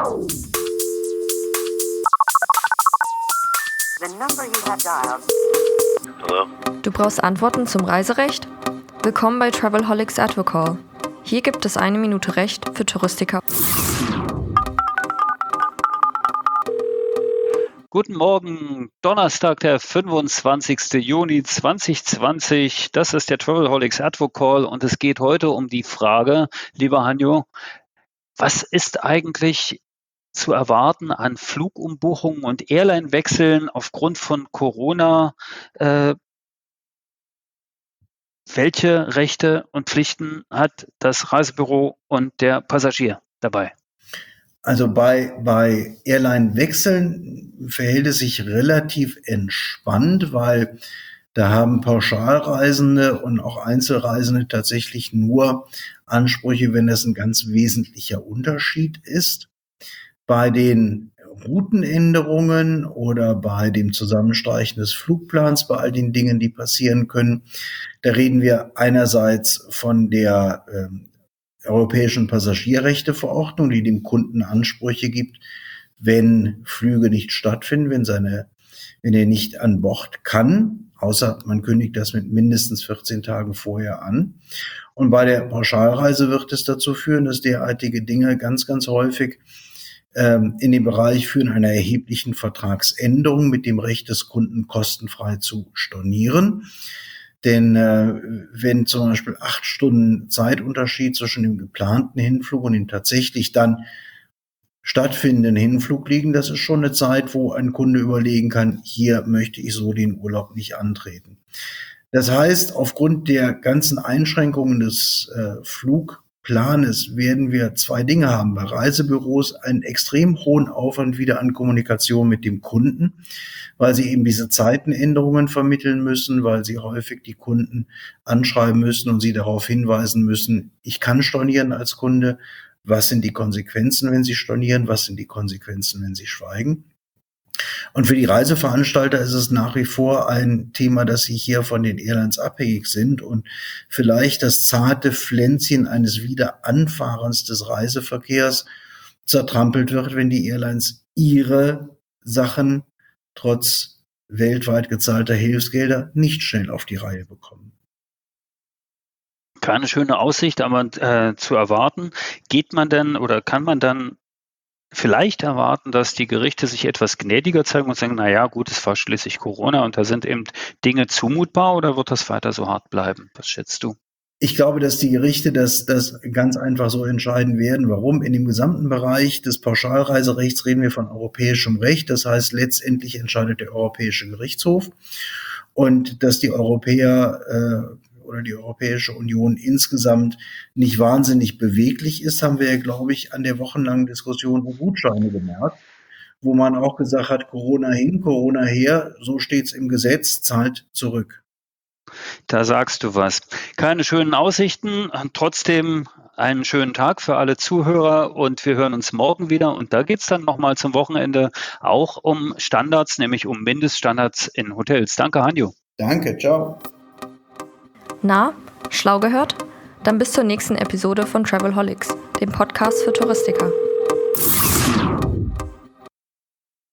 Hallo? Du brauchst Antworten zum Reiserecht? Willkommen bei Travelholics Advocall. Hier gibt es 1 Minute Recht für Touristiker. Guten Morgen, Donnerstag, der 25. Juni 2020. Das ist der Travelholics Advocall und es geht heute um die Frage, lieber Hanjo, was ist eigentlich zu erwarten an Flugumbuchungen und Airline-Wechseln aufgrund von Corona? Welche Rechte und Pflichten hat das Reisebüro und der Passagier dabei? Also bei Airline-Wechseln verhält es sich relativ entspannt, weil da haben Pauschalreisende und auch Einzelreisende tatsächlich nur Ansprüche, wenn das ein ganz wesentlicher Unterschied ist. Bei den Routenänderungen oder bei dem Zusammenstreichen des Flugplans, bei all den Dingen, die passieren können, da reden wir einerseits von der Europäischen Passagierrechteverordnung, die dem Kunden Ansprüche gibt, wenn Flüge nicht stattfinden, wenn er nicht an Bord kann, außer man kündigt das mit mindestens 14 Tagen vorher an. Und bei der Pauschalreise wird es dazu führen, dass derartige Dinge ganz, ganz häufig in den Bereich führen einer erheblichen Vertragsänderung mit dem Recht des Kunden kostenfrei zu stornieren. Denn wenn zum Beispiel 8 Stunden Zeitunterschied zwischen dem geplanten Hinflug und dem tatsächlich dann stattfindenden Hinflug liegen, das ist schon eine Zeit, wo ein Kunde überlegen kann, hier möchte ich so den Urlaub nicht antreten. Das heißt, aufgrund der ganzen Einschränkungen des Flugplanes werden wir 2 Dinge haben. Bei Reisebüros einen extrem hohen Aufwand wieder an Kommunikation mit dem Kunden, weil sie eben diese Zeitenänderungen vermitteln müssen, weil sie häufig die Kunden anschreiben müssen und sie darauf hinweisen müssen, ich kann stornieren als Kunde. Was sind die Konsequenzen, wenn sie stornieren? Was sind die Konsequenzen, wenn sie schweigen? Und für die Reiseveranstalter ist es nach wie vor ein Thema, dass sie hier von den Airlines abhängig sind und vielleicht das zarte Pflänzchen eines Wiederanfahrens des Reiseverkehrs zertrampelt wird, wenn die Airlines ihre Sachen trotz weltweit gezahlter Hilfsgelder nicht schnell auf die Reihe bekommen. Keine schöne Aussicht, aber zu erwarten. Geht man denn oder kann man dann vielleicht erwarten, dass die Gerichte sich etwas gnädiger zeigen und sagen, naja, gut, es war schließlich Corona und da sind eben Dinge zumutbar, oder wird das weiter so hart bleiben? Was schätzt du? Ich glaube, dass die Gerichte das ganz einfach so entscheiden werden. Warum? In dem gesamten Bereich des Pauschalreiserechts reden wir von europäischem Recht. Das heißt, letztendlich entscheidet der Europäische Gerichtshof. Und dass die Europäer oder die Europäische Union insgesamt nicht wahnsinnig beweglich ist, haben wir ja, glaube ich, an der wochenlangen Diskussion um Gutscheine gemerkt, wo man auch gesagt hat, Corona hin, Corona her, so steht's im Gesetz, zahlt zurück. Da sagst du was. Keine schönen Aussichten, trotzdem einen schönen Tag für alle Zuhörer und wir hören uns morgen wieder. Und da geht's dann nochmal zum Wochenende auch um Standards, nämlich um Mindeststandards in Hotels. Danke, Hanjo. Danke, ciao. Na, schlau gehört? Dann bis zur nächsten Episode von Travelholics, dem Podcast für Touristiker.